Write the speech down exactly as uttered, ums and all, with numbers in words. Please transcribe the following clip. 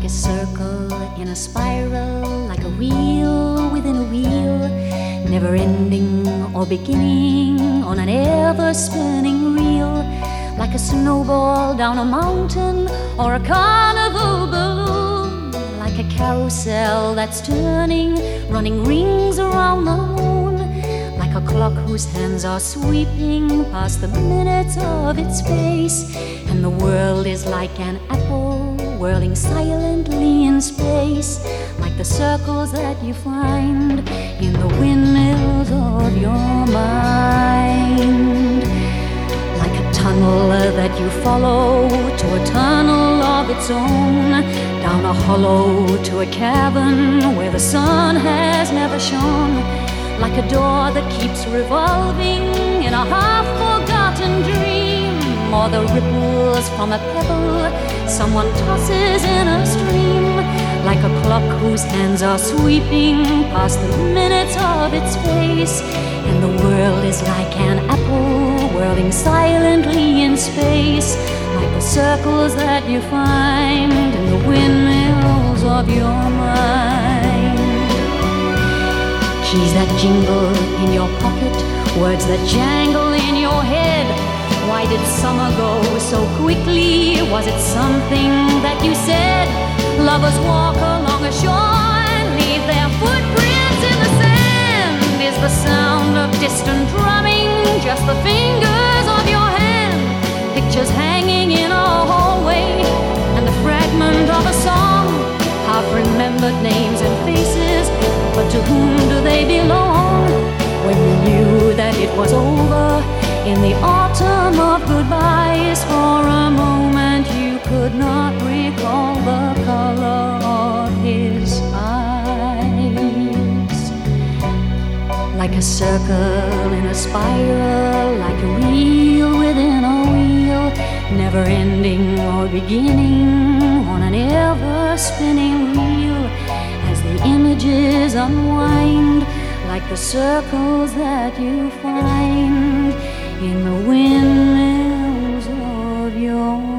circle in a spiral, like a wheel within a wheel, never ending or beginning on an ever-spinning reel, like a snowball down a mountain or a carnival balloon, like a carousel that's turning, running rings around the moon, like a clock whose hands are sweeping past the minutes of its space, and the world is like an apple whirling silently in space, like the circles that you find in the windmills of your mind, like a tunnel that you follow to a tunnel of its own, down a hollow to a cavern where the sun has never shone, like a door that keeps revolving in a half-forgotten dream, or the ripples from a pebble someone tosses in a stream, like a clock whose hands are sweeping past the minutes of its face, and the world is like an apple whirling silently in space, like the circles that you find in the windmills of your mind. Keys that jingle in your pocket, words that jangle in your head. Why did summer go so quickly? Was it something that you said? Lovers walk along a shore and leave their footprints in the sand. Is the sound of distant drumming just the fingers of your hand? Pictures hanging in a hallway and the fragment of a song, half-remembered names and faces, but to whom do they belong? When you knew that it was over in the autumn of goodbyes, for a moment you could not recall the color of his eyes, like a circle in a spiral, like a wheel within a wheel, never ending or beginning on an ever-spinning reel, as the images unwind, like the circles that you find in the windmills of your